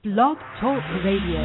Blog Talk Radio.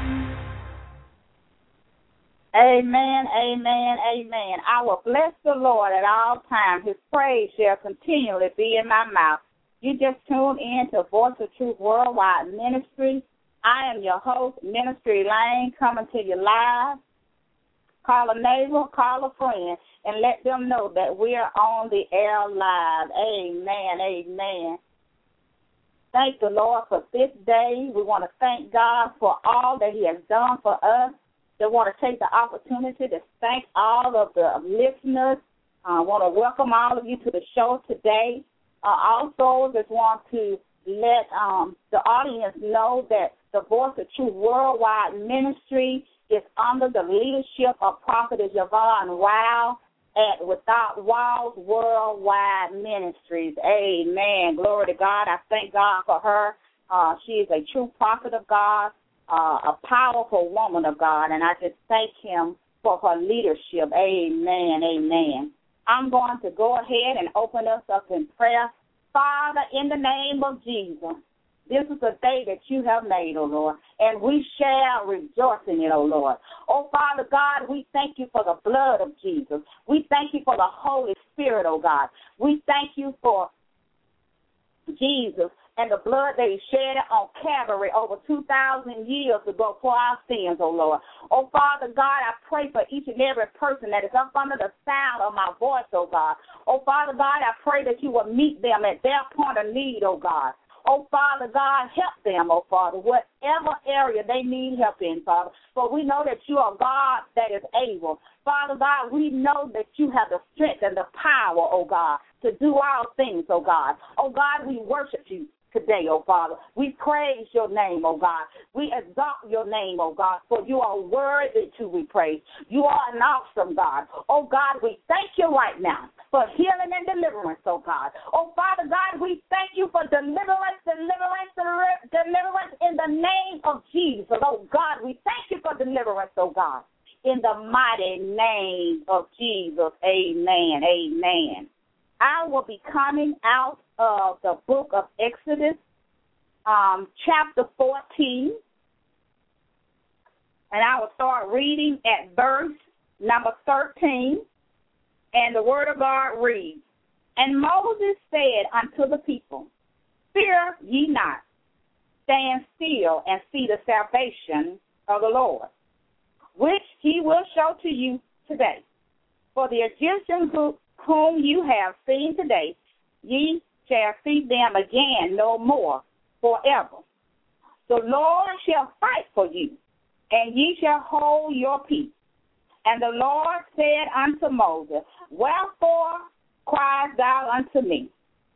Amen, amen, amen. I will bless the Lord at all times. His praise shall continually be in my mouth. You just tuned in to Voice of Truth Worldwide Ministry. I am your host, Ministry Lane, coming to you live. Call a neighbor, call a friend, and let them know that we are on the air live. Amen, amen. Thank the Lord for this day. We want to thank God for all that he has done for us. We want to take the opportunity to thank all of the listeners. I want to welcome all of you to the show today. Also, just want to let the audience know that the Voice of Truth Worldwide Ministry is under the leadership of Prophetess Yvonne Wow at Without Walls Worldwide Ministries. Amen. Glory to God. I thank God for her. She is a true prophet of God, a powerful woman of God, and I just thank him for her leadership. Amen. Amen. I'm going to go ahead and open us up in prayer. Father, in the name of Jesus, this is a day that you have made, O Lord, and we shall rejoice in it, O Lord. Oh, Father God, we thank you for the blood of Jesus. We thank you for the Holy Spirit, O God. We thank you for Jesus and the blood that he shed on Calvary over 2,000 years ago for our sins, O Lord. Oh, Father God, I pray for each and every person that is up under the sound of my voice, O God. Oh, Father God, I pray that you will meet them at their point of need, O God. Oh, Father God, help them, oh, Father, whatever area they need help in, Father. For we know that you are God that is able. Father God, we know that you have the strength and the power, oh, God, to do all things, oh, God. Oh, God, we worship you today, oh, Father. We praise your name, oh, God. We exalt your name, oh, God, for you are worthy to be praised. You are an awesome God. Oh, God, we thank you right now for healing and deliverance, oh, God. Oh, Father God, we thank you for deliverance in the name of Jesus. Oh, God, we thank you for deliverance, oh, God, in the mighty name of Jesus. Amen, amen. I will be coming out of the book of Exodus, chapter 14, and I will start reading at verse number 13, and the word of God reads, And Moses said unto the people, Fear ye not, stand still and see the salvation of the Lord, which he will show to you today. For the Egyptians whom you have seen today, ye shall see them again no more forever. The Lord shall fight for you, and ye shall hold your peace. And the Lord said unto Moses, Wherefore criest thou unto me?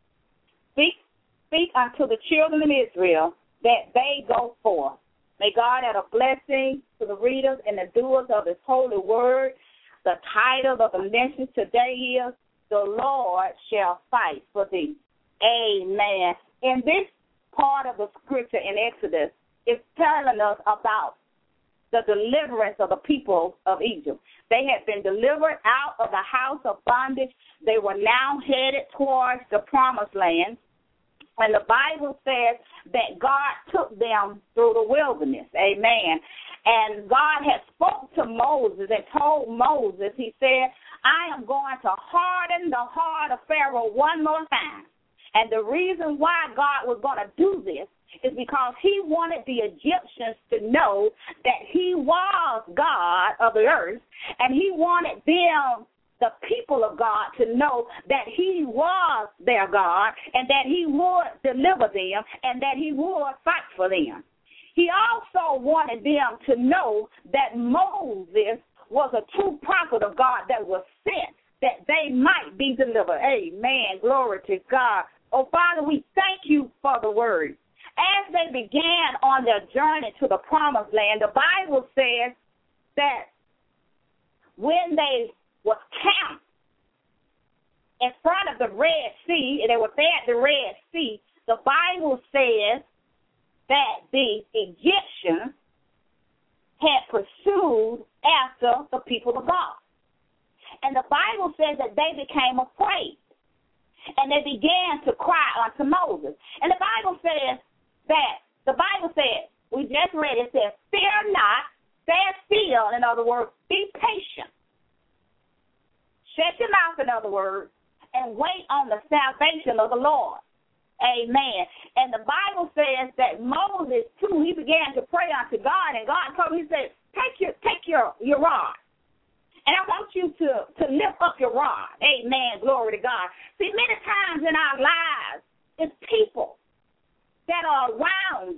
Speak unto the children of Israel that they go forth. May God add a blessing to the readers and the doers of his holy word. The title of the message today is, The Lord Shall Fight for Thee. Amen. In this part of the scripture in Exodus, it's telling us about the deliverance of the people of Egypt. They had been delivered out of the house of bondage. They were now headed towards the promised land. And the Bible says that God took them through the wilderness. Amen. And God had spoke to Moses and told Moses, he said, I am going to harden the heart of Pharaoh one more time. And the reason why God was going to do this is because he wanted the Egyptians to know that he was God of the earth, and he wanted them, the people of God, to know that he was their God and that he would deliver them and that he would fight for them. He also wanted them to know that Moses was a true prophet of God that was sent, that they might be delivered. Amen. Glory to God. Oh, Father, we thank you for the word. As they began on their journey to the promised land, the Bible says that when they were camped in front of the Red Sea, and they were there at the Red Sea, the Bible says that the Egyptians had pursued after the people of God. And the Bible says that they became afraid. and they began to cry unto Moses. And the Bible said just read, it says, fear not, stand still, in other words, be patient. Shut your mouth, in other words, and wait on the salvation of the Lord. Amen. And the Bible says that Moses, too, he began to pray unto God, and God told him, he said, take your rod. And I want you to lift up your rod. Amen. Glory to God. See, many times in our lives, it's people that are around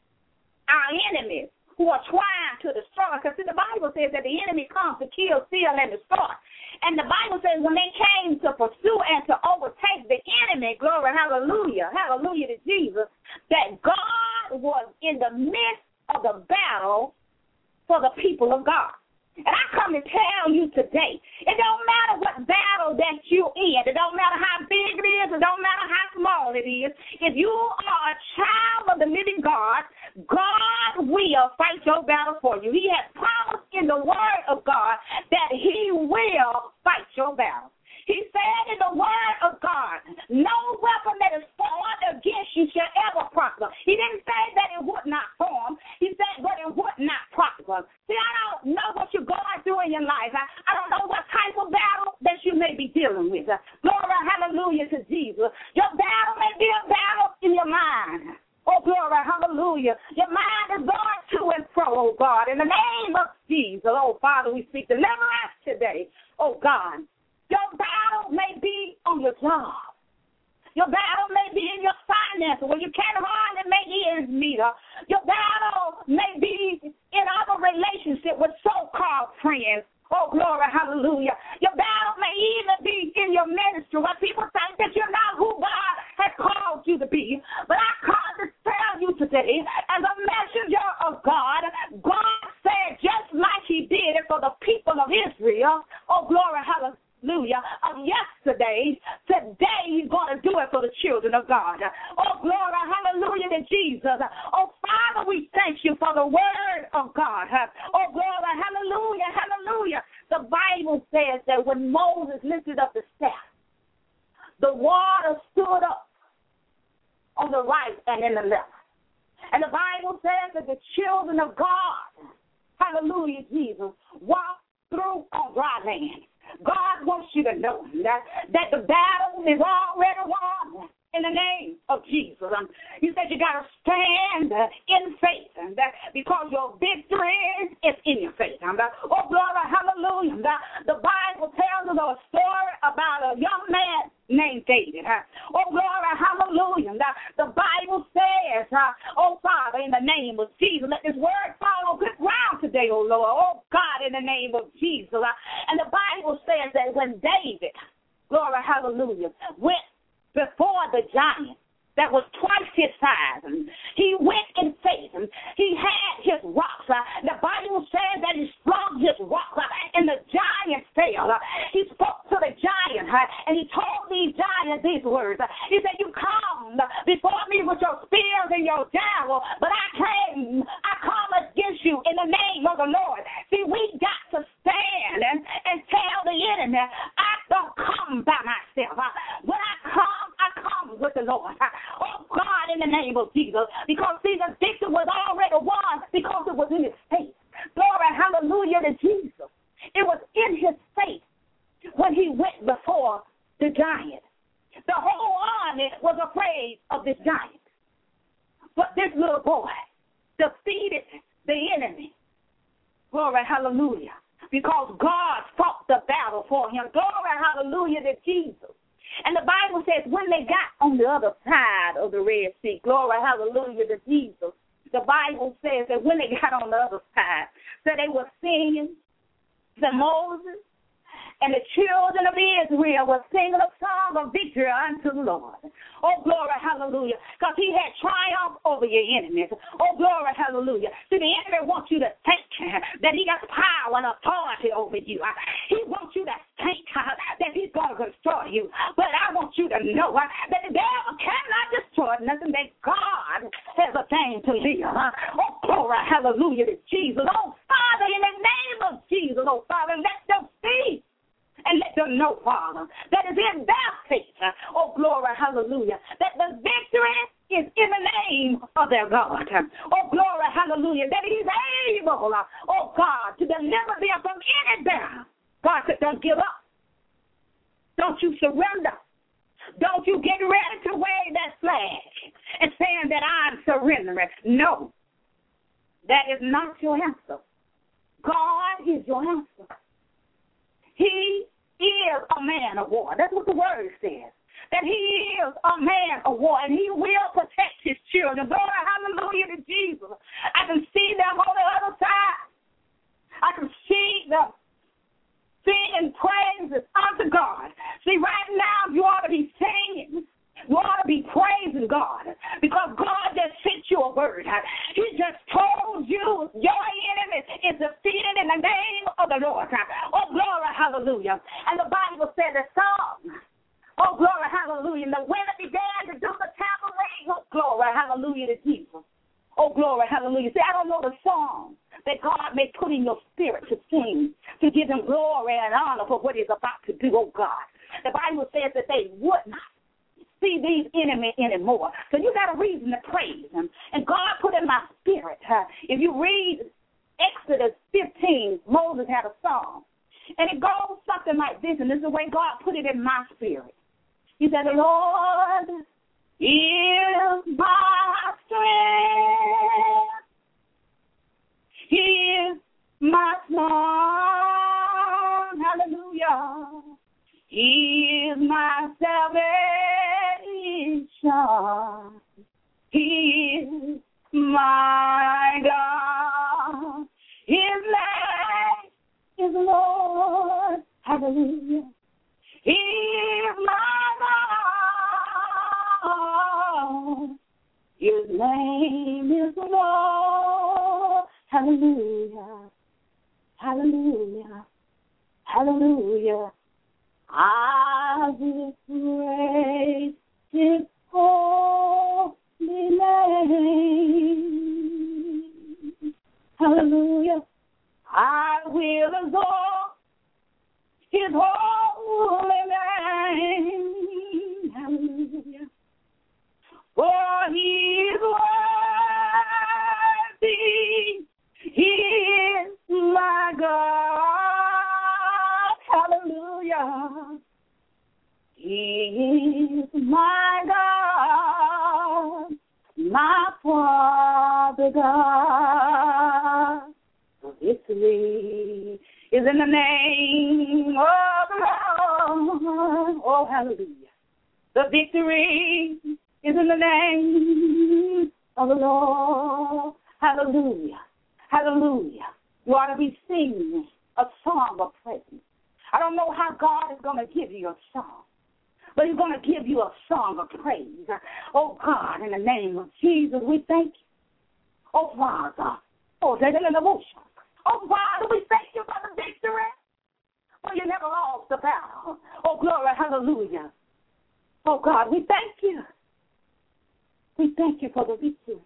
our enemies who are trying to destroy us. Because the Bible says that the enemy comes to kill, steal, and destroy. And the Bible says when they came to pursue and to overtake the enemy, glory, hallelujah, hallelujah to Jesus, that God was in the midst of the battle for the people of God. And I come to tell you today, it don't matter what battle that you're in. It don't matter how big it is. It don't matter how small it is. If you are a child of the living God, God will fight your battle for you. He has promised in the word of God that he will fight your battle. He said in the word of God, no weapon that is formed against you shall ever prosper. He didn't say that it would not form. He said, but it would not prosper. See, I don't know what you're going through in your life. I don't know what type of battle that you may be dealing with. Glory, hallelujah to Jesus. Your battle may be a battle in your mind. Oh, glory, hallelujah. Your mind is going to and fro, oh God. In the name of Jesus, oh, Father, we speak deliverance today. Oh, God. Your battle may be on your job. Your battle may be in your finances where you can't hardly make ends meet. Your battle may be in other relationships with so-called friends. Oh, glory, hallelujah. Your battle may even be in your ministry where people think that you're not who God has called you to be. But I come to tell you today, as a messenger of God, God said just like he did it for the people of Israel, oh, glory, hallelujah. Of yesterday, today he's going to do it for the children of God. Oh, glory, hallelujah to Jesus. Oh, Father, we thank you for the word of God. Oh, glory, hallelujah, hallelujah. The Bible says that when Moses lifted up the staff, the water stood up on the right and in the left. And the Bible says that the children of God, hallelujah, Jesus, walked through on dry land. God wants you to know that the battle is already won in the name of Jesus. He said you got to stand in faith because your victory is in your faith. Oh, glory, hallelujah. The Bible tells us a story about a young man named David. Oh, glory, hallelujah. The Bible says, oh, Father, in the name of Jesus, let this word fall on good ground today, oh, Lord. Oh, God, in the name of Jesus. And the Bible says that when David, glory, hallelujah, went before the giant that was twice his size, and he went in faith, and he had his rocks. The Bible says that he slung his rocks, and the giant fell. He spoke to the giant, and he told these giants these words. He said, you come before me with your spears and your javelin, but I come against you in the name of the Lord. See, we got to stand and tell the enemy, I don't come by myself. When I come with the Lord. Oh, God, in the name of Jesus. Because, see, the victory was already won because it was in his faith. Glory, hallelujah to Jesus. It was in his faith when he went before the giant. The whole army was afraid of this giant. But this little boy defeated the enemy. Glory, hallelujah. Because God fought the battle for him. Glory, hallelujah to Jesus. And the Bible says when they got on the other side of the Red Sea, glory, hallelujah to Jesus, the Bible says that when they got on the other side, that they were singing to Moses, and the children of Israel were singing a song of victory unto the Lord. Oh, glory, hallelujah, because he had triumph over your enemies. Oh, glory, hallelujah. See, the enemy wants you to think that he got power and authority over you. He wants you to think that he's going to destroy you. But I want you to know that the devil cannot destroy nothing, that God has a thing to live. Oh, glory, hallelujah to Jesus. Oh, Father, in the name of Jesus, oh, Father, let them see. And let them know, Father, that is in their faith, oh, glory, hallelujah, that the victory is in the name of their God. Oh, glory, hallelujah, that he's able, oh God, to deliver them from any battle. God said, don't give up. Don't you surrender. Don't you get ready to wave that flag and saying that I'm surrendering. No, that is not your answer. God is your answer. He is a man of war. That's what the word says. That he is a man of war, and he will protect his children. Glory, hallelujah to Jesus. I can see them on the other side. I can see them singing praises unto God. See, right now you ought to be singing. You ought to be praising God because God just sent you a word. He just told you your enemy is defeated in the name of the Lord. Oh, glory, hallelujah. And the Bible said the song, oh, glory, hallelujah. And when it began to do the tambourine, oh, glory, hallelujah to Jesus. Oh, glory, hallelujah. See, I don't know the song that God may put in your spirit to sing, to give him glory and honor for what he's about to do, oh God. The Bible says that they would not see these enemies anymore. So you got a reason to praise him. And God put in my spirit, if you read Exodus 15, Moses had a song. And it goes something like this, and this is the way God put it in my spirit. He said, the Lord is my strength. He is my song. Hallelujah. He is my salvation. He is my God. His name is Lord. Hallelujah. He is my God. His name is Lord. Hallelujah. Hallelujah. Hallelujah. I will praise his holy name. Hallelujah. I will adore his holy name. Hallelujah. For he is worthy. He is my God. Hallelujah. He is my God, my Father God. The victory is in the name of the Lord. Oh, hallelujah. The victory is in the name of the Lord. Hallelujah. Hallelujah. You ought to be singing a song of praise. I don't know how God is going to give you a song, but he's going to give you a song of praise. Oh, God, in the name of Jesus, we thank you. Oh, Father. Oh, Father, we thank you for the victory. Oh, you never lost the battle. Oh, glory, hallelujah. Oh, God, we thank you. We thank you for the victory.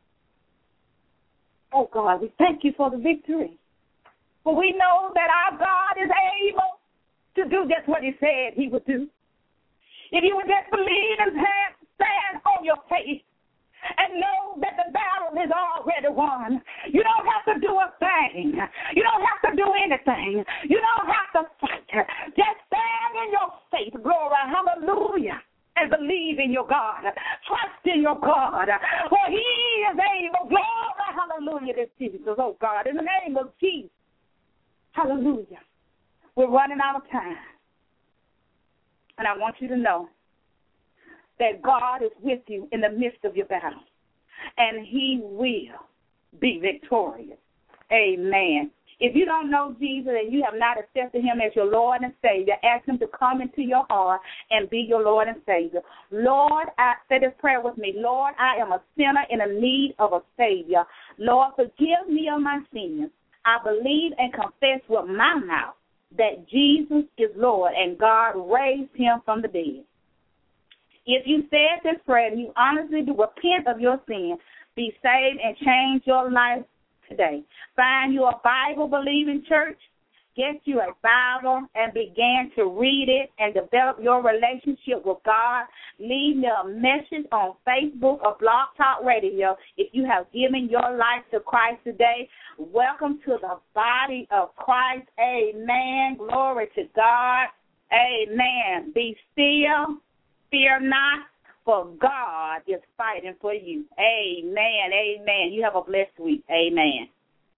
Oh, God, we thank you for the victory. For we know that our God is able to do just what he said he would do. If you would just believe and stand on your faith and know that the battle is already won. You don't have to do a thing. You don't have to do anything. You don't have to fight. Just stand in your faith, glory, hallelujah, and believe in your God. Trust in your God. For he is able, glory, hallelujah, to Jesus. Oh, God, in the name of Jesus. Hallelujah. We're running out of time. And I want you to know that God is with you in the midst of your battle. And he will be victorious. Amen. If you don't know Jesus and you have not accepted him as your Lord and Savior, ask him to come into your heart and be your Lord and Savior. Lord, say this prayer with me. Lord, I am a sinner in a need of a Savior. Lord, forgive me of my sins. I believe and confess with my mouth that Jesus is Lord and God raised him from the dead. If you said this prayer and you honestly do repent of your sin, be saved and change your life today. Find you a Bible-believing church get you a Bible and begin to read it and develop your relationship with God. Leave me a message on Facebook or Blog Talk Radio if you have given your life to Christ today. Welcome to the body of Christ. Amen. Glory to God. Amen. Be still. Fear not, for God is fighting for you. Amen. Amen. You have a blessed week. Amen.